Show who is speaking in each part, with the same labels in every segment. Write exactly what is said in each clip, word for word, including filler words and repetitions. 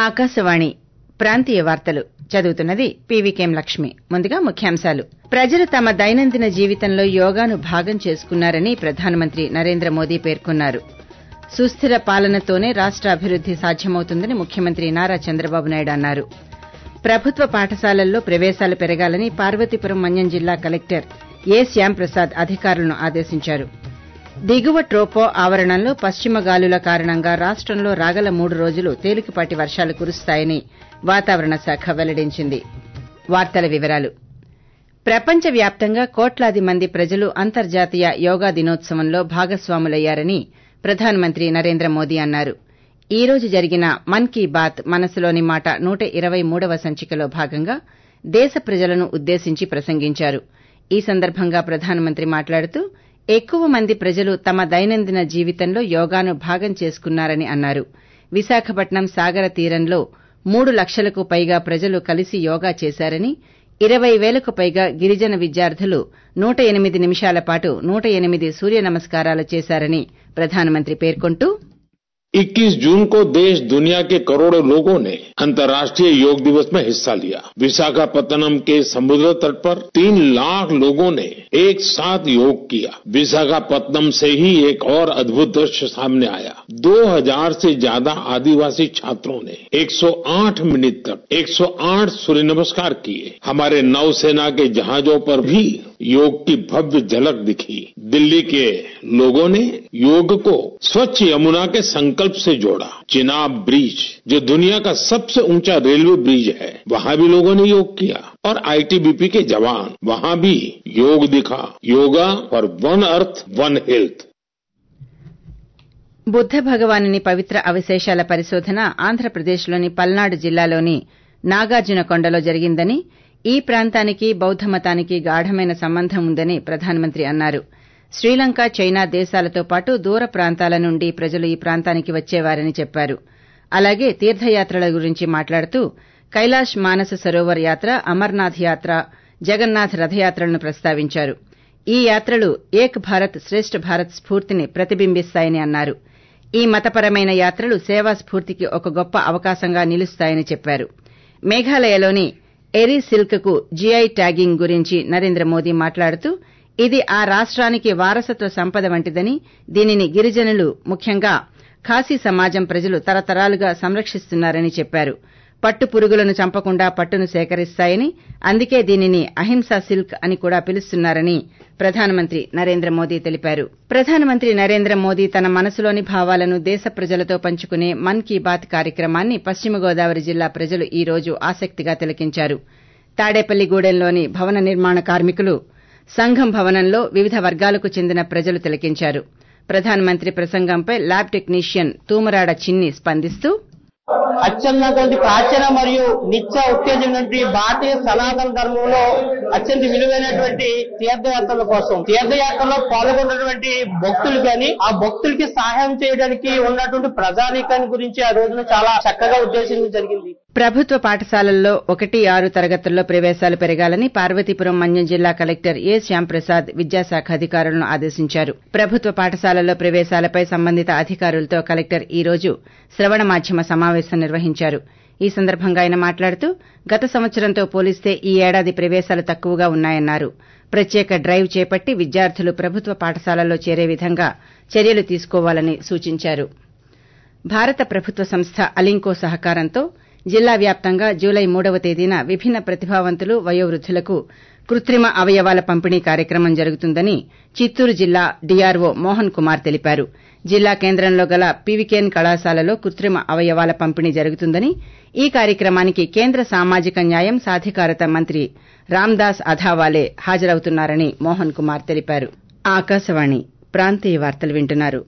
Speaker 1: ఆకాశవాణి ప్రాంతీయ వార్తలు చదువుతున్నది పీవీకేఎం లక్ష్మి. ముందుగా ముఖ్యాంశాలు. ప్రజలు తమ దైనందిన జీవితంలో యోగాను భాగం చేసుకున్నారని ప్రధానమంత్రి నరేంద్ర మోదీ పేర్కొన్నారు. సుస్థిర పాలనతోనే రాష్ట అభివృద్ది సాధ్యమవుతుందని ముఖ్యమంత్రి నారా చంద్రబాబు నాయుడు అన్నారు. ప్రభుత్వ పాఠశాలల్లో ప్రవేశాలు పెరగాలని పార్వతీపురం మన్యం జిల్లా కలెక్టర్ ఏ శ్యాంప్రసాద్ అధికారులను ఆదేశించారు. దిగువ ట్రోపో ఆవరణంలో పశ్చిమ గాలుల కారణంగా రాష్టంలో రాగల మూడు రోజులు తేలికపాటి వర్షాలు కురుస్తాయని వాతావరణ శాఖ వెల్లడించింది. వార్తల వివరాలు. ప్రపంచ వ్యాప్తంగా కోట్లాది మంది ప్రజలు అంతర్జాతీయ యోగా దినోత్సవంలో భాగస్వాములయ్యారని ప్రధానమంత్రి నరేంద్ర మోదీ అన్నారు. ఈ రోజు జరిగిన మన్ కీ బాత్ మనసులోని మాట నూట ఇరవై మూడవ సంచికలో భాగంగా దేశ ప్రజలను ఉద్దేశించి ప్రసంగించారు. ఈ సందర్భంగా ప్రధానమంత్రి మాట్లాడుతూ ఎక్కువ మంది ప్రజలు తమ దైనందిన జీవితంలో యోగాను భాగం చేసుకున్నారని అన్నారు. విశాఖపట్నం సాగర తీరంలో మూడు లక్షలకు పైగా ప్రజలు కలిసి యోగా చేశారని, ఇరవై వేలకు పైగా గిరిజన విద్యార్థులు నూట ఎనిమిది నిమిషాల పాటు నూట ఎనిమిది సూర్య నమస్కారాలు చేశారని ప్రధానమంత్రి పేర్కొంటూ
Speaker 2: इक्कीस जून को देश दुनिया के करोड़ों लोगों ने अंतर्राष्ट्रीय योग दिवस में हिस्सा लिया. विशाखापत्तनम के समुद्र तट पर तीन लाख लोगों ने एक साथ योग किया. विशाखापत्तनम से ही एक और अद्भुत दृश्य सामने आया. दो हज़ार से ज्यादा आदिवासी छात्रों ने एक सौ आठ मिनट तक एक सौ आठ सूर्य नमस्कार किए. हमारे नौसेना के जहाजों पर भी योग की भव्य झलक दिखी. दिल्ली के लोगों ने योग को स्वच्छ यमुना के संकल्प से जोड़ा. चिनाब ब्रिज जो दुनिया का सबसे ऊंचा रेलवे ब्रिज है, वहां भी लोगों ने योग किया. और आईटीबीपी के जवान वहां भी योग दिखा. Yoga for one earth one health.
Speaker 1: Buddha భగవానుని పవిత్ర అవశేషాల పరిశోధన ఆంధ్రప్రదేశ్లోని పల్నాడు జిల్లాలోని నాగార్జున కొండలో జరిగిందని, ఈ ప్రాంతానికి బౌద్ధ మతానికి గాఢమైన సంబంధం ఉందని ప్రధానమంత్రి అన్నారు. శ్రీలంక, చైనా దేశాలతో పాటు దూర ప్రాంతాల నుండి ప్రజలు ఈ ప్రాంతానికి వచ్చేవారని చెప్పారు. అలాగే తీర్థయాత్రల గురించి మాట్లాడుతూ కైలాష్ మానస సరోవర్ యాత్ర, అమర్నాథ్ యాత్ర, జగన్నాథ్ రథయాత్రలను ప్రస్తావించారు. ఈ యాత్రలు ఏక్ భారత్ శ్రేష్ఠ భారత్ స్ఫూర్తిని ప్రతిబింబిస్తాయని అన్నారు. ఈ మతపరమైన యాత్రలు సేవా స్ఫూర్తికి ఒక గొప్ప అవకాశంగా నిలుస్తాయని చెప్పారు. మేఘాలయలోని ఎరీ సిల్క్ కు జీఐ ట్యాగింగ్ గురించి నరేంద్ర మోదీ మాట్లాడుతూ ఇది ఆ రాష్ట్రానికి వారసత్వ సంపద వంటిదని, దీనిని గిరిజనులు, ముఖ్యంగా ఖాసీ సమాజం ప్రజలు తరతరాలుగా సంరక్షిస్తున్నారని చెప్పారు. పట్టు పురుగులను చంపకుండా పట్టును సేకరిస్తాయని, అందుకే దీనిని అహింసా సిల్క్ అని కూడా పిలుస్తున్నారని ప్రధానమంత్రి నరేంద్ర మోదీ తెలిపారు. ప్రధానమంత్రి నరేంద్ర మోదీ తన మనసులోని భావాలను దేశ ప్రజలతో పంచుకునే మన్ కీ బాత్ కార్యక్రమాన్ని పశ్చిమ గోదావరి జిల్లా ప్రజలు ఈ రోజు ఆసక్తిగా తిలకించారు. తాడేపల్లిగూడెంలోని భవన నిర్మాణ కార్మికులు సంఘం భవనంలో వివిధ వర్గాలకు చెందిన ప్రజలు తిలకించారు. ప్రధానమంత్రి ప్రసంగంపై ల్యాబ్ టెక్నీషియన్ తూమరాడ చిన్ని స్పందిస్తూ
Speaker 3: అత్యున్నటువంటి ప్రాచీన మరియు నిత్య ఉత్తేజమైనటువంటి భారతీయ సనాతన ధర్మంలో అత్యంత విలువైనటువంటి తీర్థయాత్రల కోసం తీర్థయాత్రలో పాల్గొన్నటువంటి భక్తులు కానీ ఆ భక్తులకి సహాయం చేయడానికి ఉన్నటువంటి ప్రజానీకాన్ని గురించి ఆ రోజున చాలా చక్కగా ఉద్దేశించడం జరిగింది.
Speaker 1: ప్రభుత్వ పాఠశాలల్లో ఒకటి ఆరు తరగతుల్లో ప్రవేశాలు పెరగాలని పార్వతీపురం మన్యం జిల్లా కలెక్టర్ ఏ శ్యాంప్రసాద్ విద్యాశాఖ అధికారులను ఆదేశించారు. ప్రభుత్వ పాఠశాలల్లో ప్రవేశాలపై సంబంధిత అధికారులతో కలెక్టర్ ఈ రోజు శ్రవణ మాధ్యమ సమావేశం నిర్వహించారు. ఈ సందర్భంగా ఆయన మాట్లాడుతూ గత సంవత్సరంతో పోలిస్తే ఈ ఏడాది ప్రవేశాలు తక్కువగా ఉన్నాయన్నారు. ప్రత్యేక డ్రైవ్ చేపట్టి విద్యార్థులు ప్రభుత్వ పాఠశాలల్లో చేరే విధంగా చర్యలు తీసుకోవాలని సూచించారు. భారత ప్రభుత్వ సంస్థ అలింకో సహకారంతో జిల్లా వ్యాప్తంగా జూలై మూడవ తేదీన విభిన్న ప్రతిభావంతులు, వయోవృద్దులకు కృత్రిమ అవయవాల పంపిణీ కార్యక్రమం జరుగుతుందని చిత్తూరు జిల్లా డీఆర్ఓ మోహన్ కుమార్ తెలిపారు. జిల్లా కేంద్రంలో గల పీవీకేఎన్ కళాశాలలో కృత్రిమ అవయవాల పంపిణీ జరుగుతుందని, ఈ కార్యక్రమానికి కేంద్ర సామాజిక న్యాయం, సాధికారత మంత్రి రామ్దాస్ అథావాలే హాజరవుతున్నారని మోహన్ కుమార్ తెలిపారు. ఆకాశవాణి ప్రాంతీయ వార్తలు వింటున్నారు.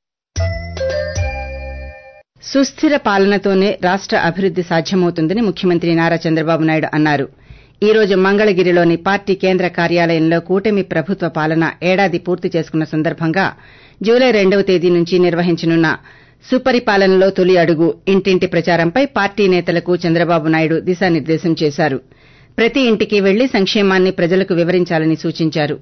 Speaker 1: సుస్థిర పాలనతోనే రాష్ట అభివృద్ది సాధ్యమవుతుందని ముఖ్యమంత్రి నారా చంద్రబాబు నాయుడు అన్నారు. ఈ రోజు మంగళగిరిలోని పార్టీ కేంద్ర కార్యాలయంలో కూటమి ప్రభుత్వ పాలన ఏడాది పూర్తి చేసుకున్న సందర్భంగా జూలై రెండవ తేదీ నుంచి నిర్వహించనున్న సుపరిపాలనలో తొలి అడుగు ఇంటింటి ప్రచారంపై పార్టీ నేతలకు చంద్రబాబు నాయుడు దిశానిర్దేశం చేశారు. ప్రతి ఇంటికి వెళ్లి సంక్షేమాన్ని ప్రజలకు వివరించాలని సూచించారు.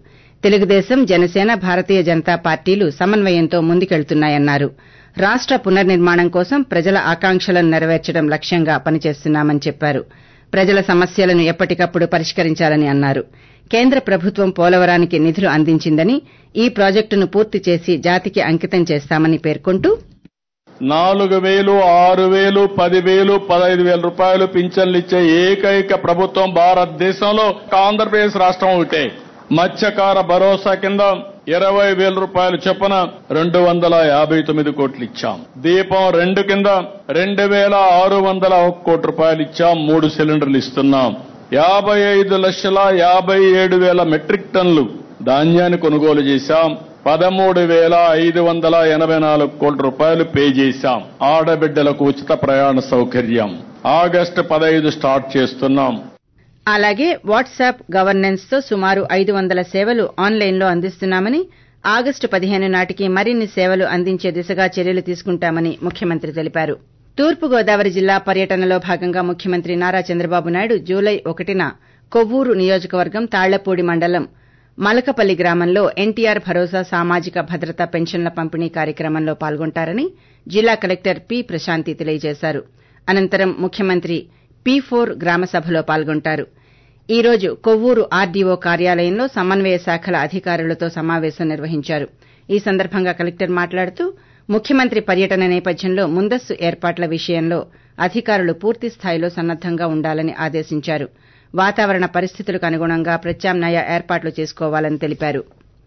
Speaker 1: తెలుగుదేశం జనసేన భారతీయ జనతా పార్టీలు సమన్వయంతో ముందుకెళ్తున్నాయన్నారు. రాష్ట పునర్నిర్మాణం కోసం ప్రజల ఆకాంక్షలను నెరవేర్చడం లక్ష్యంగా పనిచేస్తున్నామని చెప్పారు. ప్రజల సమస్యలను ఎప్పటికప్పుడు పరిష్కరించాలని అన్నారు. కేంద్ర ప్రభుత్వం పోలవరానికి నిధులు అందించిందని, ఈ ప్రాజెక్టును పూర్తి చేసి జాతికి అంకితం చేస్తామని పేర్కొంటూ
Speaker 4: నాలుగు వేలు ఆరు వేలు పది వేలు పదహైదు వేల రూపాయలు పింఛన్లు ఇచ్చే ఏకైక ప్రభుత్వం భారతదేశంలో ఆంధ్రప్రదేశ్ రాష్ట్రం ఒకటే. మత్స్యకార భరోసా కింద ఇరవై వేల రూపాయలు చొప్పున రెండు వందల యాభై తొమ్మిది కోట్లు ఇచ్చాం. దీపం రెండు కింద రెండు వేల ఆరు వందల ఒక కోటి రూపాయలు ఇచ్చాం. మూడు సిలిండర్లు ఇస్తున్నాం. యాభై ఐదు లక్షల యాభై ఏడు వేల మెట్రిక్ టన్నులు ధాన్యాన్ని కొనుగోలు చేశాం. పదమూడు వేల ఐదు వందల ఎనభై నాలుగు కోట్ల రూపాయలు పే చేశాం. ఆడబిడ్డలకు ఉచిత ప్రయాణ సౌకర్యం ఆగస్టు పదహైదు స్టార్ట్ చేస్తున్నాం.
Speaker 1: అలాగే వాట్సాప్ గవర్నెన్స్ తో సుమారు ఐదు వందల సేవలు ఆన్లైన్లో అందిస్తున్నామని, ఆగస్టు పదిహేను నాటికి మరిన్ని సేవలు అందించే దిశగా చర్యలు తీసుకుంటామని ముఖ్యమంత్రి తెలిపారు. తూర్పుగోదావరి జిల్లా పర్యటనలో భాగంగా ముఖ్యమంత్రి నారా చంద్రబాబు నాయుడు జూలై ఒకటిన కొవ్వూరు నియోజకవర్గం తాళ్లపూడి మండలం మలకపల్లి గ్రామంలో ఎన్టీఆర్ భరోసా సామాజిక భద్రత పెన్షన్ల పంపిణీ కార్యక్రమంలో పాల్గొంటారని జిల్లా కలెక్టర్ పి ప్రశాంతి తెలియజేశారు. అనంతరం ముఖ్యమంత్రి పీ ఫోర్ గ్రామ సభలో పాల్గొంటారు. ఈ రోజు కొవ్వూరు ఆర్డీఓ కార్యాలయంలో సమన్వయ శాఖల అధికారులతో సమావేశం నిర్వహించారు. ఈ సందర్భంగా కలెక్టర్ మాట్లాడుతూ ముఖ్యమంత్రి పర్యటన నేపథ్యంలో ముందస్తు ఏర్పాట్ల విషయంలో అధికారులు పూర్తి స్థాయిలో సన్నద్దంగా ఉండాలని ఆదేశించారు. వాతావరణ పరిస్థితులకు అనుగుణంగా ప్రత్యామ్నాయ ఏర్పాట్లు చేసుకోవాలని తెలిపారు.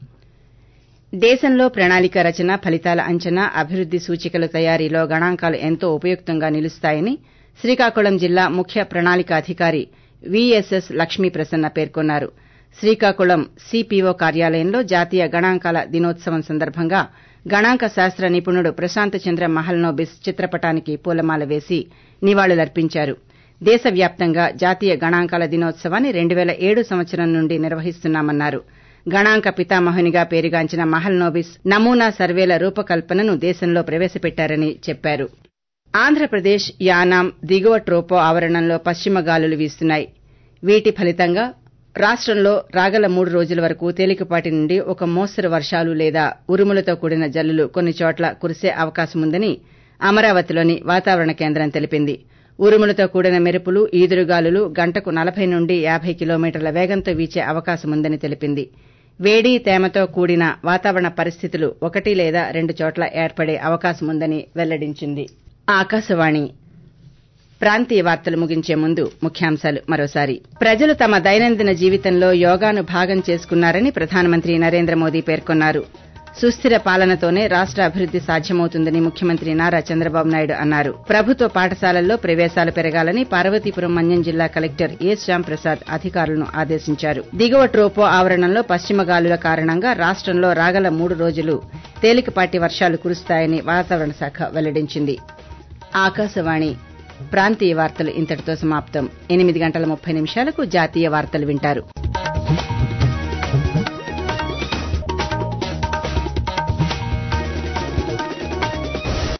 Speaker 1: దేశంలో ప్రణాళిక రచన, ఫలితాల అంచనా, అభివృద్ది సూచికల తయారీలో గణాంకాలు ఎంతో ఉపయుక్తంగా నిలుస్తాయని శ్రీకాకుళం జిల్లా ముఖ్య ప్రణాళిక అధికారి వీఎస్ఎస్ లక్ష్మీ ప్రసన్న పేర్కొన్నారు. శ్రీకాకుళం సీపీఓ కార్యాలయంలో జాతీయ గణాంకాల దినోత్సవం సందర్భంగా గణాంక శాస్త్ర నిపుణుడు ప్రశాంత్ చంద్ర మహల్నోబిస్ చిత్రపటానికి పూలమాల వేసి నివాళులర్పించారు. దేశవ్యాప్తంగా జాతీయ గణాంకాల దినోత్సవాన్ని రెండు పేల ఏడు సంవత్సరం నుండి నిర్వహిస్తున్నామన్నారు. గణాంక పితామహునిగా పేరుగాంచిన మహల్నోబిస్ నమూనా సర్వేల రూపకల్పనను దేశంలో ప్రవేశపెట్టారని చెప్పారు. ఆంధ్రప్రదేశ్ యానాం దిగువ ట్రోపో ఆవరణంలో పశ్చిమ గాలులు వీస్తున్నాయి. వీటి ఫలితంగా రాష్టంలో రాగల మూడు రోజుల వరకు తేలికపాటి నుండి ఒక మోస్తరు వర్షాలు లేదా ఉరుములతో కూడిన జల్లులు కొన్ని చోట్ల కురిసే అవకాశముందని అమరావతిలోని వాతావరణ కేంద్రం తెలిపింది. ఉరుములతో కూడిన మెరుపులు, ఈదురుగాలులు గంటకు నలభై నుండి యాభై కిలోమీటర్ల వేగంతో వీచే అవకాశముందని తెలిపింది. వేడి, తేమతో కూడిన వాతావరణ పరిస్థితులు ఒకటి లేదా రెండు చోట్ల ఏర్పడే అవకాశముందని వెల్లడించింది. ఆకాశవాణి ప్రాంతీయ వార్తలు ముగించే ముందు ముఖ్యాంశాలు మరోసారి. ప్రజలు తమ దైనందిన జీవితంలో యోగాను భాగం చేసుకున్నారని ప్రధానమంత్రి నరేంద్ర మోదీ పేర్కొన్నారు. సుస్థిర పాలనతోనే రాష్ట అభివృద్ది సాధ్యమవుతుందని ముఖ్యమంత్రి నారా చంద్రబాబు నాయుడు అన్నారు. ప్రభుత్వ పాఠశాలల్లో ప్రవేశాలు పెరగాలని పార్వతీపురం మన్యం జిల్లా కలెక్టర్ ఏ శ్యామ్ ప్రసాద్ అధికారులను ఆదేశించారు. దిగువ ట్రోపో ఆవరణంలో పశ్చిమ గాలుల కారణంగా రాష్టంలో రాగల మూడు రోజులు తేలికపాటి వర్షాలు కురుస్తాయని వాతావరణ శాఖ వెల్లడించింది. ఆకాశవాణి ప్రాంతీయ వార్తలు ఇంతటితో సమాప్తం. ఎనిమిది గంటల ముప్పై నిమిషాలకు జాతీయ వార్తలు వింటారు.